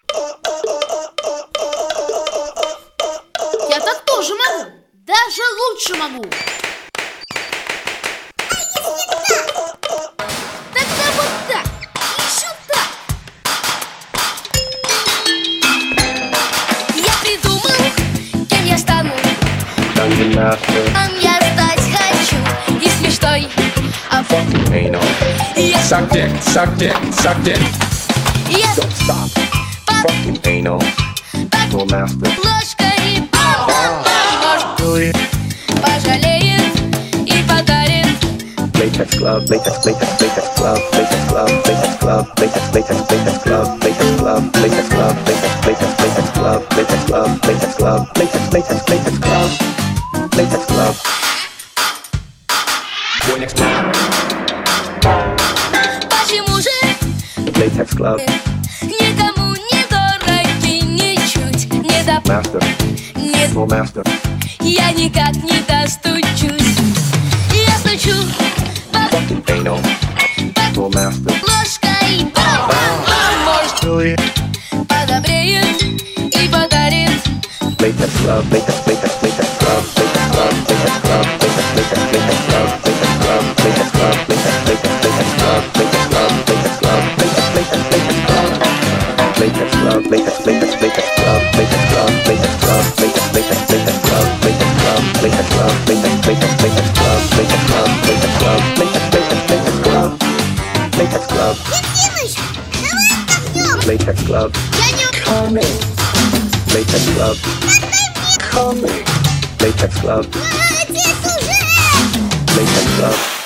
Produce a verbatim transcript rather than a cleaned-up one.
Я так тоже могу, даже лучше могу. Тогда вот так, еще так. Я придумал, кем я стану. Dungeon Master. Там я стать хочу, и смешной. А вот Anal. я, Suck dick, suck dick, suck dick. я Don't stop. Fucking anal. так Duel Master. ложкой может Really? пожалеет и подарит. Latex glove, latex, latex, latex glove, latex glove, latex glove, latex, latex, latex glove, latex glove, latex glove, latex, latex, latex glove, latex glove, latex glove, latex, latex, latex glove, latex glove. Boy next door. Почему же Latex glove, никому не дороги ничуть не доп... master, не... duel master. Я никак не достучусь. Я стучу по Fucking anal. Duel master. ложкой. Бам-бам-бам. Может Really? подобреет и подарит. Latex glove, latex, latex, latex glove, latex glove, latex glove, latex, latex, latex glove, latex glove, latex glove, latex, latex, latex glove, latex glove, latex glove, latex, latex, latex glove, latex glove, latex, latex, latex glove, latex glove, latex glove, latex, latex, latex glove, latex glove, latex glove, latex, latex, latex glove, latex glove, latex glove, latex, latex, latex glove, latex glove, latex glove, coming, latex glove, coming, latex glove, latex glove.